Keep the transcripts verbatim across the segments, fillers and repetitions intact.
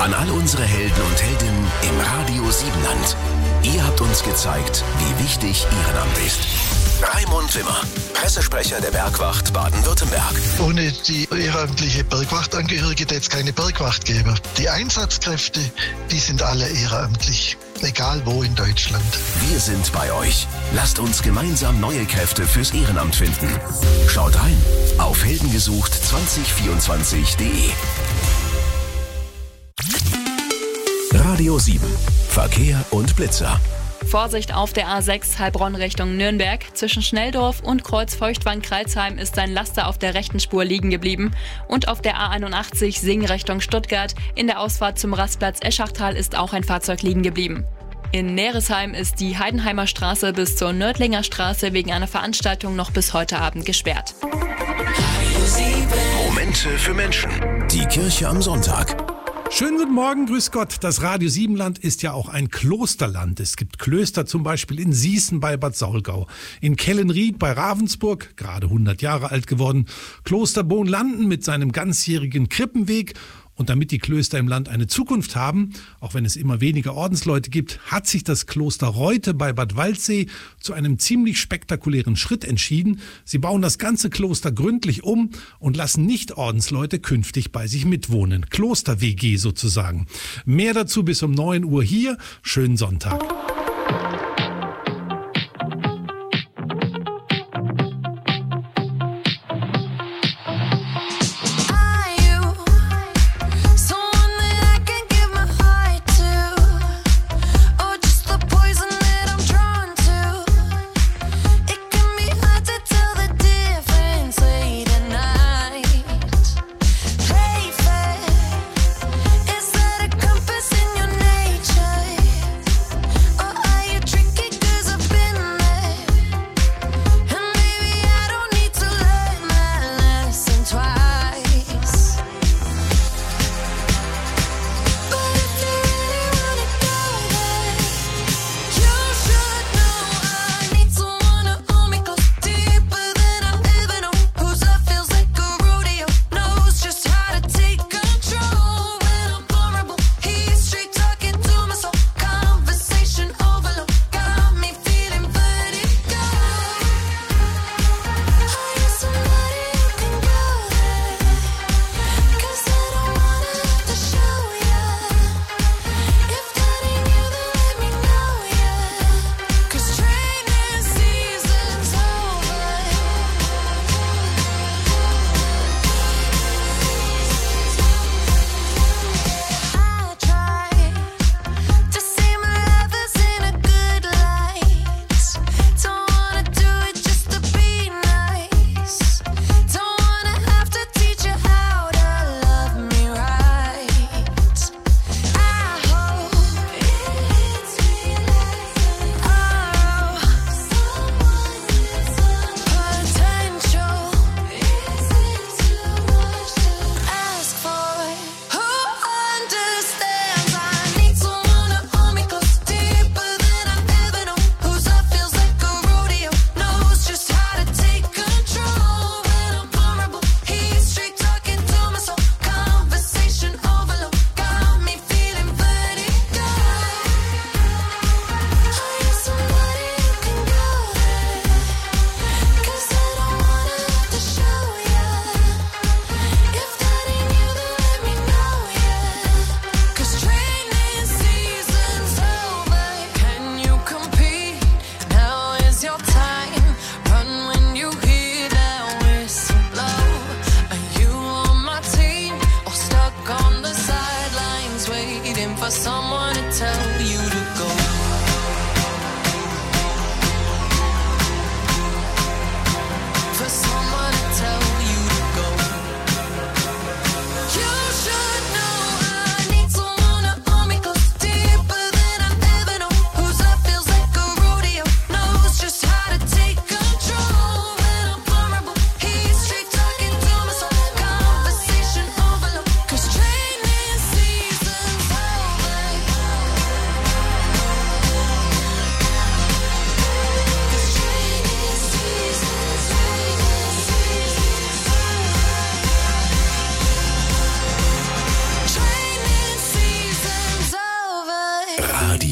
An all unsere Helden und Heldinnen im Radio Siebenland. Ihr habt uns gezeigt, wie wichtig Ehrenamt ist. Raimund Wimmer, Pressesprecher der Bergwacht Baden-Württemberg. Ohne die ehrenamtliche Bergwachtangehörige hätte es keine Bergwacht geben. Die Einsatzkräfte, die sind alle ehrenamtlich, egal wo in Deutschland. Wir sind bei euch. Lasst uns gemeinsam neue Kräfte fürs Ehrenamt finden. Schaut rein auf heldengesucht zwanzig vierundzwanzig punkt de. Radio sieben. Verkehr und Blitzer. Vorsicht auf der A sechs Heilbronn Richtung Nürnberg. Zwischen Schnelldorf und Kreuz Feuchtwangen-Kreilsheim ist ein Laster auf der rechten Spur liegen geblieben. Und auf der A einundachtzig Sing Richtung Stuttgart in der Ausfahrt zum Rastplatz Eschachtal ist auch ein Fahrzeug liegen geblieben. In Neresheim ist die Heidenheimer Straße bis zur Nördlinger Straße wegen einer Veranstaltung noch bis heute Abend gesperrt. Momente für Menschen. Die Kirche am Sonntag. Schönen guten Morgen, grüß Gott. Das Radio Siebenland ist ja auch ein Klosterland. Es gibt Klöster zum Beispiel in Sießen bei Bad Saulgau, in Kellenried bei Ravensburg, gerade hundert Jahre alt geworden, Kloster Bohnlanden mit seinem ganzjährigen Krippenweg. Und damit die Klöster im Land eine Zukunft haben, auch wenn es immer weniger Ordensleute gibt, hat sich das Kloster Reute bei Bad Waldsee zu einem ziemlich spektakulären Schritt entschieden. Sie bauen das ganze Kloster gründlich um und lassen Nicht-Ordensleute künftig bei sich mitwohnen. Kloster-W G sozusagen. Mehr dazu bis um neun Uhr hier. Schönen Sonntag.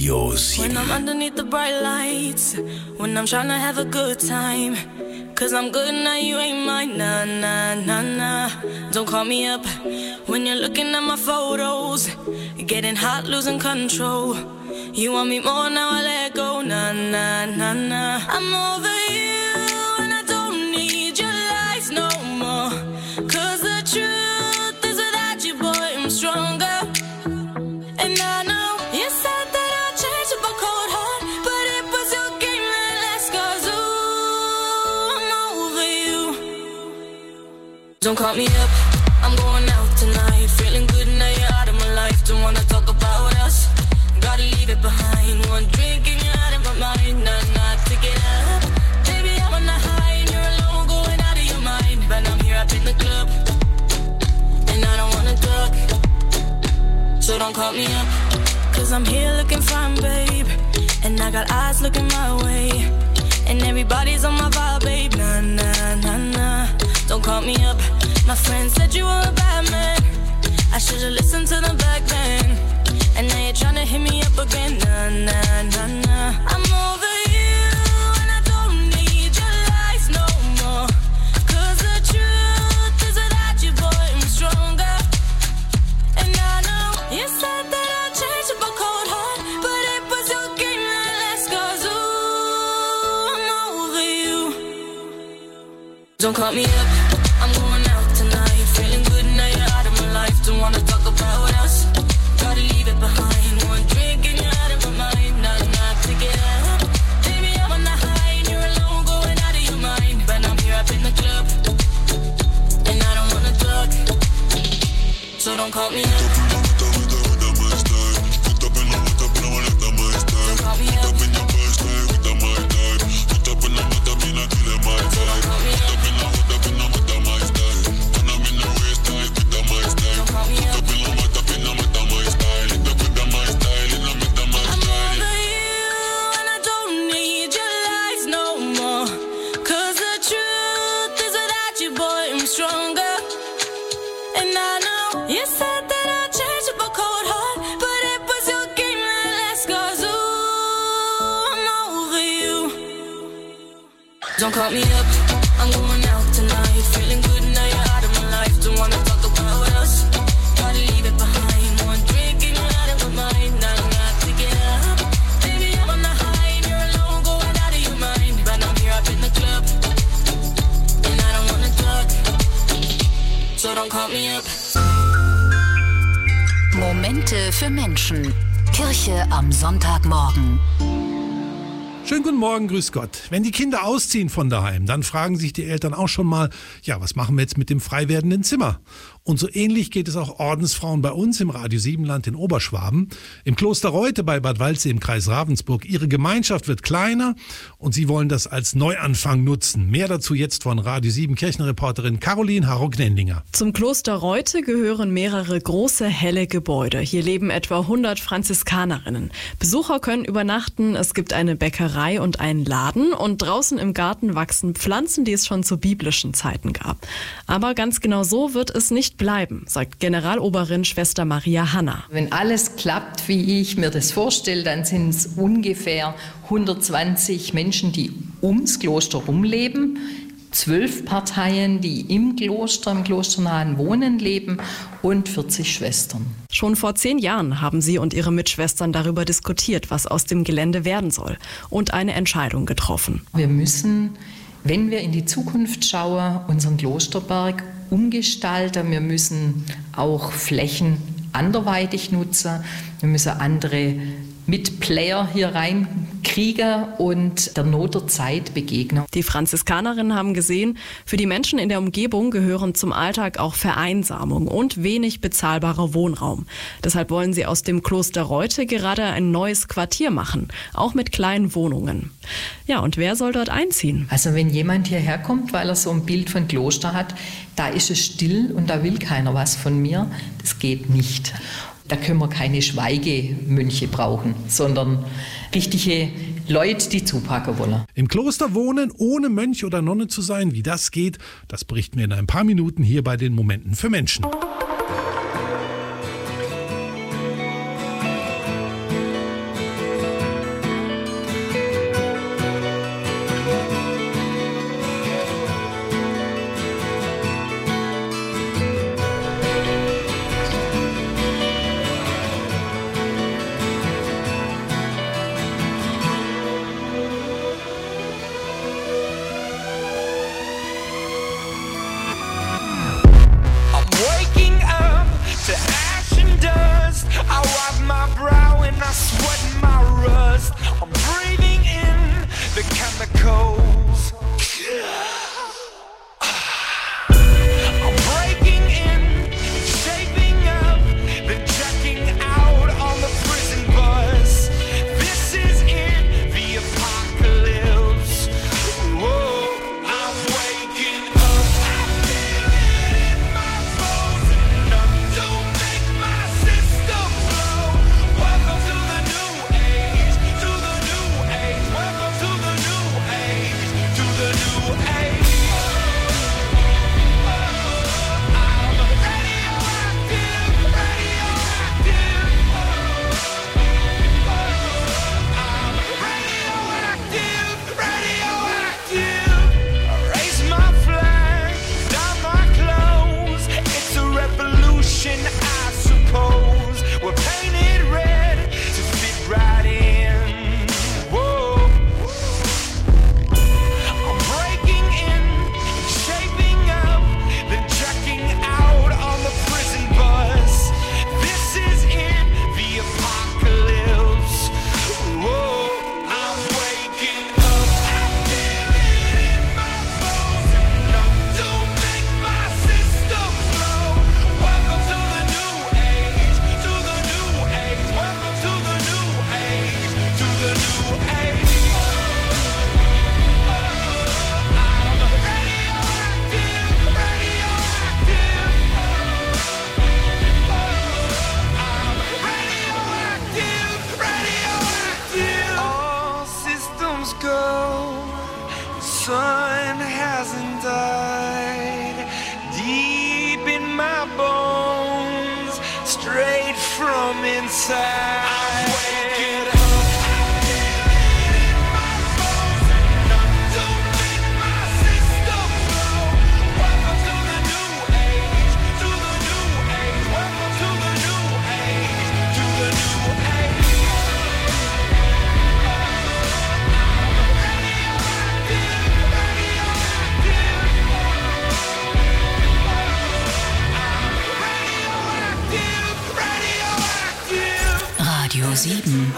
Radio sieben. When I'm underneath the bright lights, when I'm trying to have a good time, cause I'm good now, you ain't mine, nah, nah, nah, nah. Don't call me up when you're looking at my photos, getting hot, losing control. You want me more, now I let go, nah, nah, nah, nah. I'm over you and I don't need your lies no more, cause the truth is without you, boy, I'm stronger. And I know you said that I'd change up a cold heart, but it was your game that last, cause ooh, I'm over you. Don't call me up, I'm going out tonight, feeling good now you're out of my life. Don't wanna talk about us, gotta leave it behind. One drink and you're out of my mind, nah, nah, take it up. Baby, I'm on the high and you're alone, going out of your mind. But I'm here up in the club, and I don't wanna talk, so don't call me up, cause I'm here looking fine, babe, and I got eyes looking my way, and everybody's on my vibe, babe, nah, nah, nah, nah. Don't call me up, my friend said you were a bad man, I should've listened to them back then, and now you're tryna hit me up again, nah, nah, nah, nah. I'm over you, and I don't need your lies no more, cause the truth is without you, boy, I'm stronger. And I know you said that I'd change up a cold heart, but it was your game that last, cause ooh, I'm over you. Don't call me up, I'm going out tonight, feeling good now you're out of my life. Don't wanna talk about us, gotta leave it behind. One drink and you're out of my mind, nah, nah, take it up. Baby, I'm on the high and you're alone, going out of your mind. But I'm here up in the club, and I don't wanna talk, so don't call me up. Don't call me up, I'm going out tonight, feeling good now you're out of my life. Don't wanna talk about us, gotta leave it behind. One drink and you're out of my mind, nah, nah, take it up. Baby, I'm on the high and you're alone, going out of your mind. But I'm here up in the club, and I don't wanna talk, so don't call me up. Momente für Menschen. Kirche am Sonntagmorgen. Schönen guten Morgen, grüß Gott. Wenn die Kinder ausziehen von daheim, dann fragen sich die Eltern auch schon mal, ja, was machen wir jetzt mit dem frei werdenden Zimmer? Und so ähnlich geht es auch Ordensfrauen bei uns im Radio Siebenland in Oberschwaben. Im Kloster Reute bei Bad Waldsee im Kreis Ravensburg. Ihre Gemeinschaft wird kleiner und sie wollen das als Neuanfang nutzen. Mehr dazu jetzt von Radio sieben Kirchenreporterin Caroline Harro-Gnendinger. Zum Kloster Reute gehören mehrere große, helle Gebäude. Hier leben etwa hundert Franziskanerinnen. Besucher können übernachten, es gibt eine Bäckerei und einen Laden und draußen im Garten wachsen Pflanzen, die es schon zu biblischen Zeiten gab. Aber ganz genau so wird es nicht bleiben, sagt Generaloberin Schwester Maria Hanna. Wenn alles klappt, wie ich mir das vorstelle, dann sind es ungefähr hundertzwanzig Menschen, die ums Kloster rumleben, zwölf Parteien, die im Kloster, im klosternahen Wohnen leben und vierzig Schwestern. Schon vor zehn Jahren haben sie und ihre Mitschwestern darüber diskutiert, was aus dem Gelände werden soll, und eine Entscheidung getroffen. Wir müssen, wenn wir in die Zukunft schauen, unseren Klosterberg umgestalten. Wir müssen auch Flächen anderweitig nutzen. Wir müssen andere Mitplayer hier reinkriegen und der Not der Zeit begegnen. Die Franziskanerinnen haben gesehen, für die Menschen in der Umgebung gehören zum Alltag auch Vereinsamung und wenig bezahlbarer Wohnraum. Deshalb wollen sie aus dem Kloster Reute gerade ein neues Quartier machen, auch mit kleinen Wohnungen. Ja, und wer soll dort einziehen? Also wenn jemand hierher kommt, weil er so ein Bild von Kloster hat, da ist es still und da will keiner was von mir, das geht nicht. Da können wir keine Schweigemönche brauchen, sondern richtige Leute, die zupacken wollen. Im Kloster wohnen, ohne Mönch oder Nonne zu sein, wie das geht, das berichten wir in ein paar Minuten hier bei den Momenten für Menschen. from inside. Radio sieben.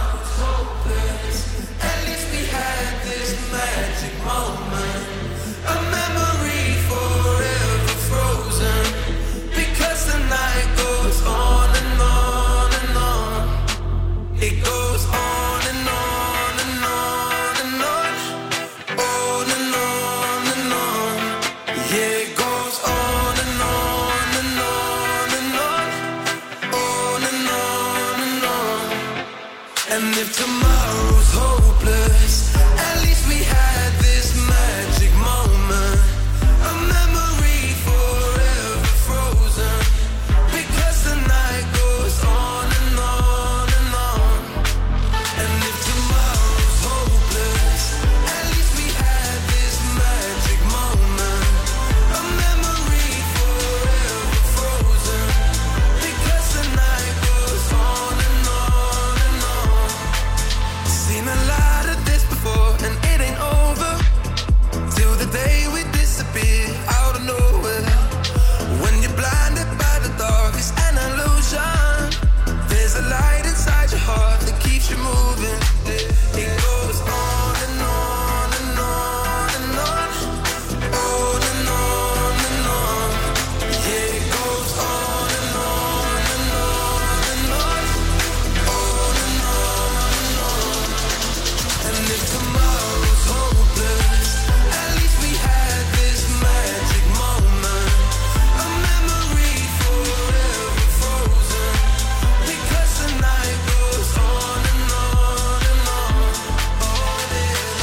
And if tomorrow's hopeless, at least we had this magic moment. A memory forever frozen, because the night goes on and on and on. And if tomorrow's hopeless, at least we had this magic moment. A memory forever frozen, because the night goes on and on and on. Seen a lot of this before, and it ain't over till the day we disappear out of nowhere. When you're blinded by the dark, it's an illusion. There's a light inside your heart that keeps you moving. It goes on and on and on and on, on and on and on. Yeah, it goes on and on and on and on, on and on and on. And if tomorrow's hopeless, at least we had this magic moment. A memory forever frozen, because the night goes on and on and on, on and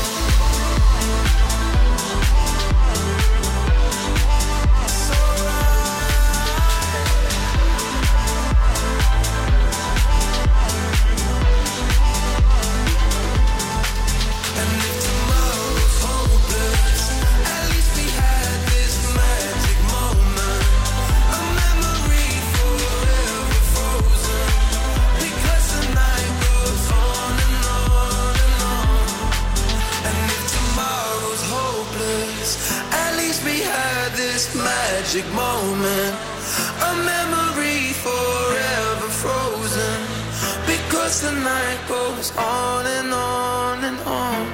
on. So And if tomorrow's hopeless, at least we had this magic moment. A memory forever frozen, because the night goes on and on and on. And if tomorrow's hopeless, at least we had this magic moment. A memory forever frozen, because the night goes on and on and on.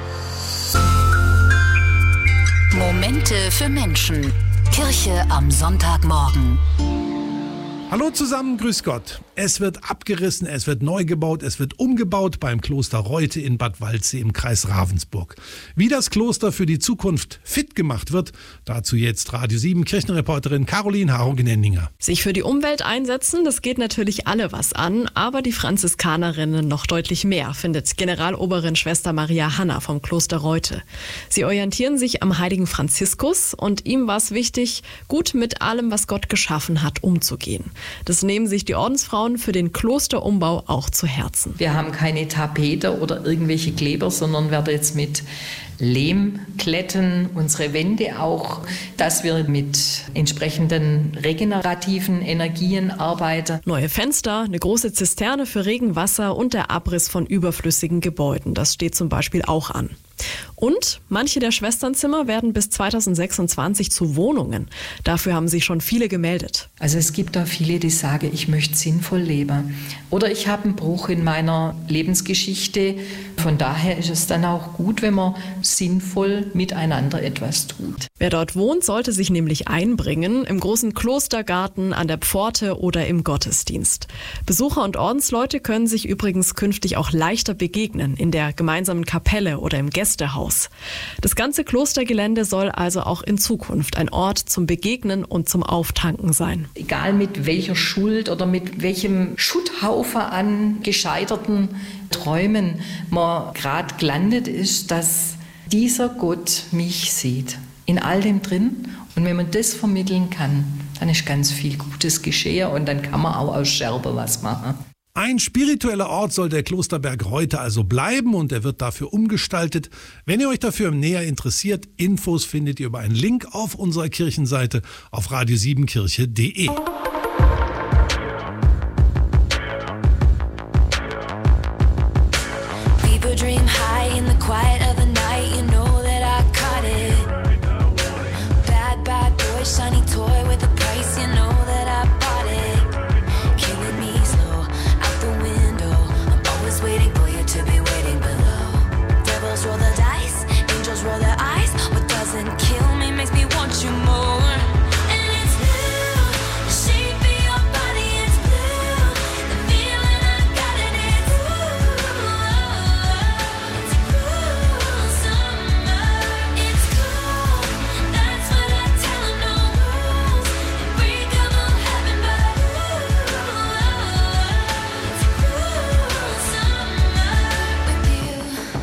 Momente für Menschen. Kirche am Sonntagmorgen. Hallo zusammen, grüß Gott. Es wird abgerissen, es wird neu gebaut, es wird umgebaut beim Kloster Reute in Bad Waldsee im Kreis Ravensburg. Wie das Kloster für die Zukunft fit gemacht wird, dazu jetzt Radio sieben Kirchenreporterin Caroline Harung-Nenninger. Sich für die Umwelt einsetzen, das geht natürlich alle was an, aber die Franziskanerinnen noch deutlich mehr, findet Generaloberin Schwester Maria Hanna vom Kloster Reute. Sie orientieren sich am heiligen Franziskus und ihm war es wichtig, gut mit allem, was Gott geschaffen hat, umzugehen. Das nehmen sich die Ordensfrauen für den Klosterumbau auch zu Herzen. Wir haben keine Tapete oder irgendwelche Kleber, sondern werden jetzt mit Lehm glätten, unsere Wände auch, dass wir mit entsprechenden regenerativen Energien arbeiten. Neue Fenster, eine große Zisterne für Regenwasser und der Abriss von überflüssigen Gebäuden. Das steht zum Beispiel auch an. Und manche der Schwesternzimmer werden bis zweitausendsechsundzwanzig zu Wohnungen. Dafür haben sich schon viele gemeldet. Also es gibt da viele, die sagen, ich möchte sinnvoll leben. Oder ich habe einen Bruch in meiner Lebensgeschichte. Von daher ist es dann auch gut, wenn man sinnvoll miteinander etwas tut. Wer dort wohnt, sollte sich nämlich einbringen, im großen Klostergarten, an der Pforte oder im Gottesdienst. Besucher und Ordensleute können sich übrigens künftig auch leichter begegnen, in der gemeinsamen Kapelle oder im Gästehaus. Das ganze Klostergelände soll also auch in Zukunft ein Ort zum Begegnen und zum Auftanken sein. Egal mit welcher Schuld oder mit welchem Schutthaufen an gescheiterten Träumen man gerade gelandet ist, dass dieser Gott mich sieht. In all dem drin. Und wenn man das vermitteln kann, dann ist ganz viel Gutes geschehen und dann kann man auch aus Scherben was machen. Ein spiritueller Ort soll der Klosterberg Reute also bleiben und er wird dafür umgestaltet. Wenn ihr euch dafür näher interessiert, Infos findet ihr über einen Link auf unserer Kirchenseite auf radio sieben kirche punkt de. People dream high in the quiet of the night. You know that I caught it. Bad, bad boy, shiny toy with a price. You know that I bought it. Killing me slow out the window. I'm always waiting for you to be waiting below. Devils roll the dice, angels roll their eyes. What doesn't kill me makes me want you more. And it's blue, the shape of your body is blue. The feeling I got in it, it's cool summer. It's cool, that's what I tell 'em, no rules. Unbreakable heaven, but it's cool summer with you.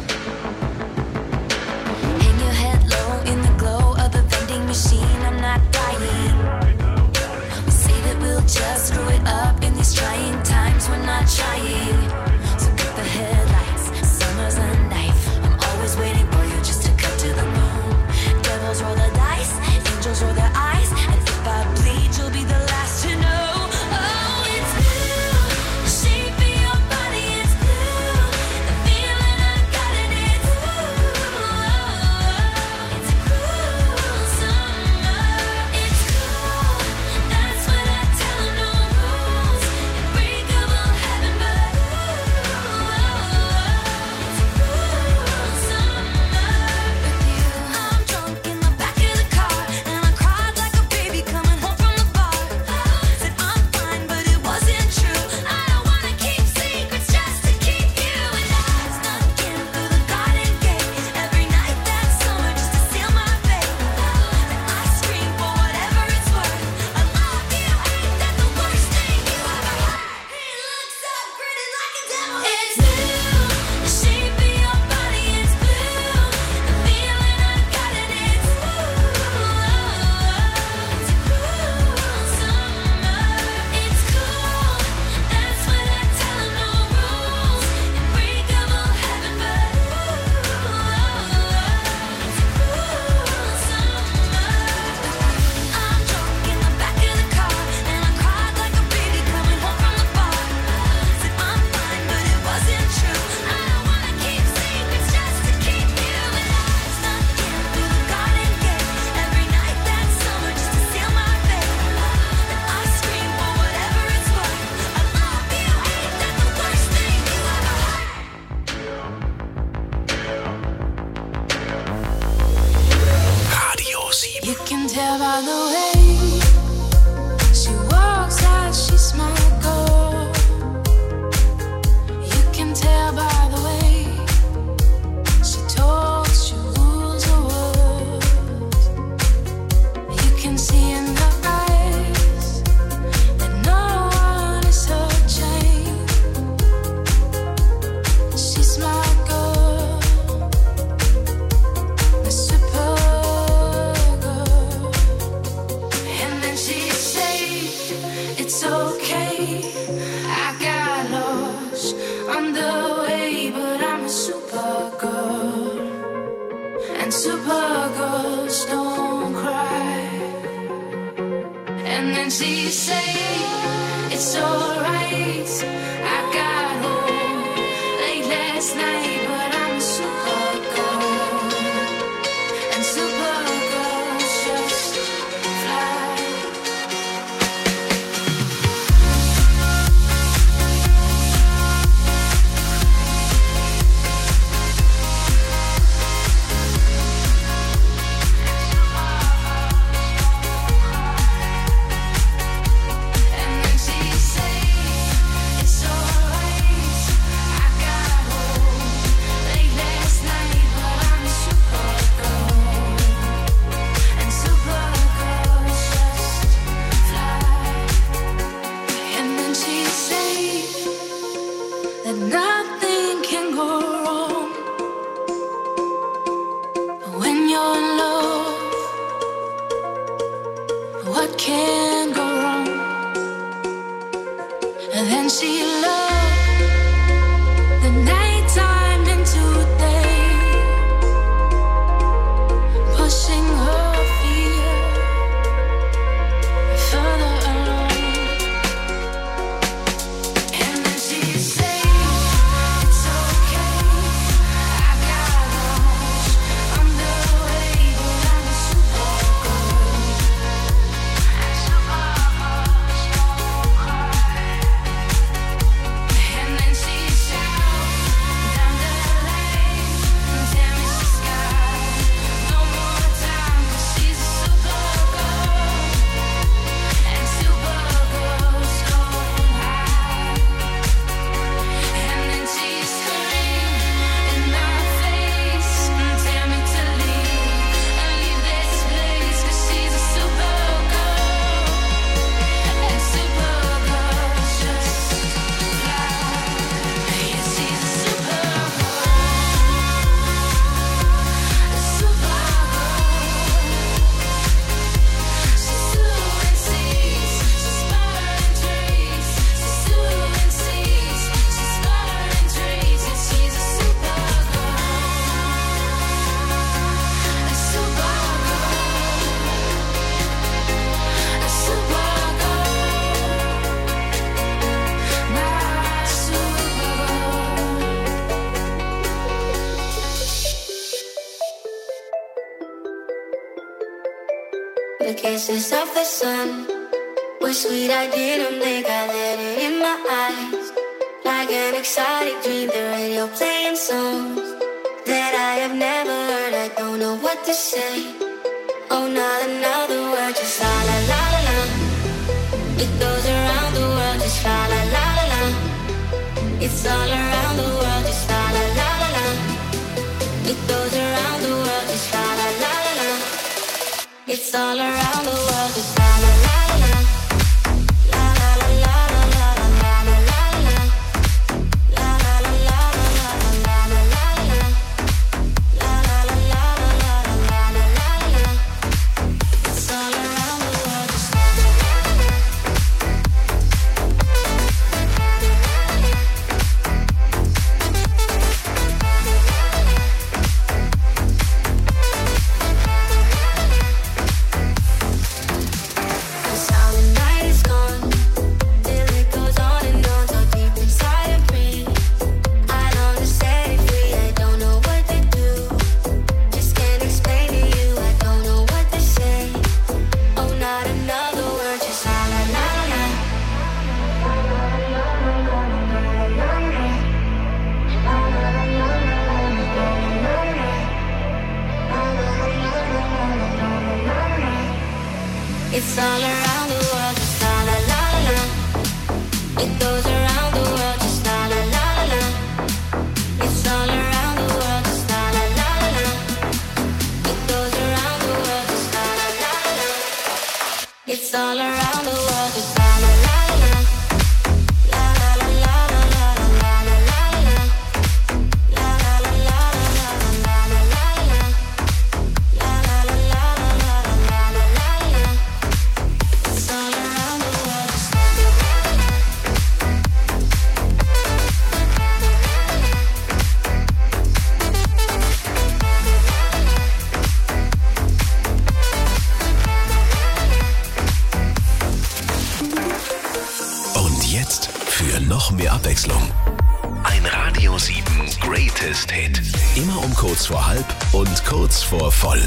Hang your head low in the glow of the vending machine. I'm not dying. We say that we'll just screw it up in these trying times. We're not trying. So cut the headlights. Summer's a knife. I'm always waiting for you just to cut to the bone. Devils roll the dice. Angels roll their eyes. And if I bleed, you'll be the last to know. Oh, it's blue. The shape of your body is blue. The feeling I got in it, it's cool summer. It's cool, that's what I tell 'em, no rules. Unbreakable heaven, but it's cool summer with you. I'm drunk in the back of the car, and I cried like a baby coming home from the bar. Said I'm fine, but it wasn't true. I don't wanna keep secrets just to keep you. And I snuck in through the garden gate every night that summer just to seal my fate. Then I scream for whatever it's worth. I love you, ain't that the worst thing you ever heard? He looks up, grinning like a devil. It's blue, the shape of your body is blue. The feeling I got in it, it's cool summer. It's cool, that's what I tell 'em, no rules. Unbreakable heaven, but it's cool summer. I'm drunk in the back of the car, and I cried like a baby coming home from the bar. Said I'm fine, but it wasn't true. I don't wanna keep secrets just to keep you. And I snuck in through the garden gate every night that summer just to seal my fate. Then I scream for whatever it's worth. I love you, ain't that the worst thing you ever heard? Radio sieben. You can tell by the way she walks out, she's my girl. You can tell by the way she talks, she rules her words. You can see in her eyes that no one is her chain. She's my girl, my super girl. And then she say it's okay. I got lost on the way, but I'm a super girl, and super girls don't cry. And then she say it's alright. I got home late last night, but I'm a super girl, and super girls just fly. And then she say The kisses of the sun were sweet, I didn't think I let it in my eyes. Like an exotic dream, the radio playing songs that I have never heard. I don't know what to say. Oh, not another word, just la la la la la. It goes around the world, just la la la la la. It's all around the world, just la la la la la. It goes around the world, just la la la la la. It's all around the world, just la la la la la. La la la la la la la la la la. La la la la la la la la la. La la la la la la la la la. It's all around the world, just la la la la la. It's all around the world, just la la la la la. It goes around the world, just la la la la la. It's all around the world, just la la la la la. It goes around the world, just la la la la la. It's all around the world, just la la la la la. La la la la la la la la la la. La la la la la la la la la. La la la la la la la la la. It's all around the world, just la la la la la. Und jetzt für noch mehr Abwechslung. Ein Radio sieben Greatest Hit. Immer um kurz vor halb und kurz vor voll.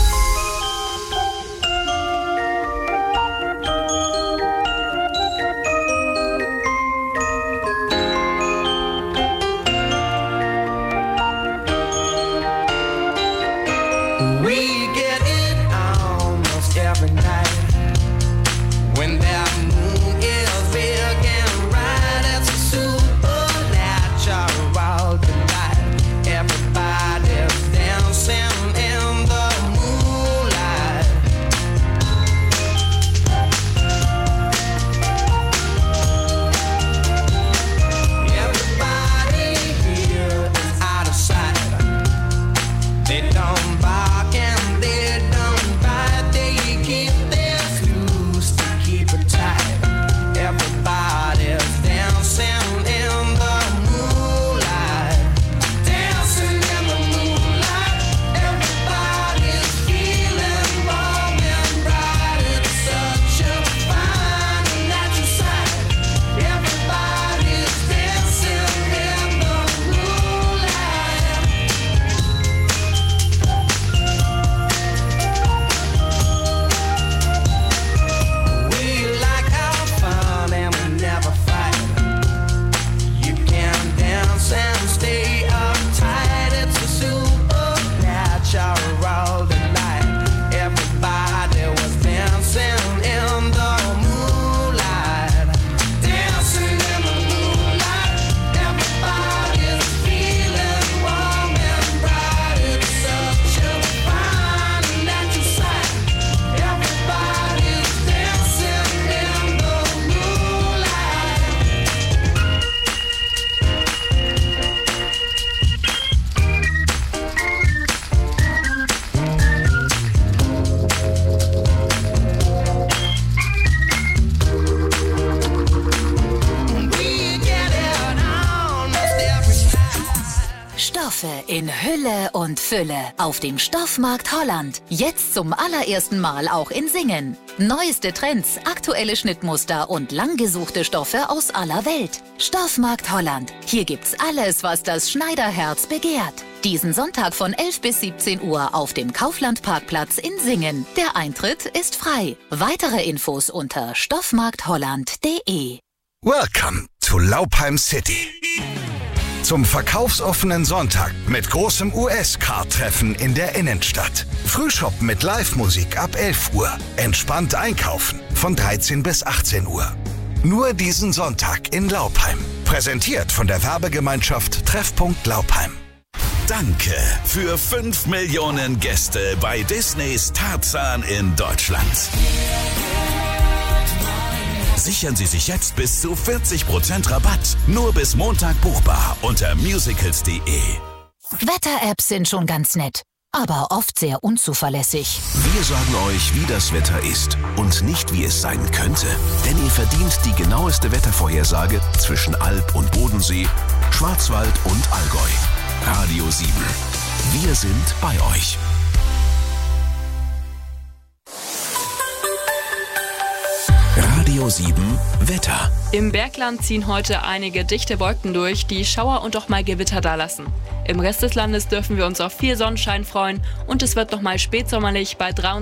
We get it almost every night. When that moon is big and bright, it's a supernatural delight. Everybody's dancing in the moonlight. Stoffe in Hülle und Fülle auf dem Stoffmarkt Holland. Jetzt zum allerersten Mal auch in Singen. Neueste Trends, aktuelle Schnittmuster und langgesuchte Stoffe aus aller Welt. Stoffmarkt Holland. Hier gibt's alles, was das Schneiderherz begehrt. Diesen Sonntag von elf bis siebzehn Uhr auf dem Kauflandparkplatz in Singen. Der Eintritt ist frei. Weitere Infos unter stoffmarktholland punkt de. Welcome to Laupheim City. Zum verkaufsoffenen Sonntag mit großem U S-Car-Treffen in der Innenstadt. Frühshoppen mit Live-Musik ab elf Uhr. Entspannt einkaufen von dreizehn bis achtzehn Uhr. Nur diesen Sonntag in Laupheim. Präsentiert von der Werbegemeinschaft Treffpunkt Laupheim. Danke für fünf Millionen Gäste bei Disneys Tarzan in Deutschland. Sichern Sie sich jetzt bis zu vierzig Prozent Rabatt. Nur bis Montag buchbar unter musicals punkt de. Wetter-Apps sind schon ganz nett, aber oft sehr unzuverlässig. Wir sagen euch, wie das Wetter ist und nicht, wie es sein könnte. Denn ihr verdient die genaueste Wettervorhersage zwischen Alb und Bodensee, Schwarzwald und Allgäu. Radio sieben. Wir sind bei euch. Radio sieben Wetter. Im Bergland ziehen heute einige dichte Wolken durch, die Schauer und auch mal Gewitter dalassen. Im Rest des Landes dürfen wir uns auf viel Sonnenschein freuen und es wird noch mal spätsommerlich bei dreiundzwanzig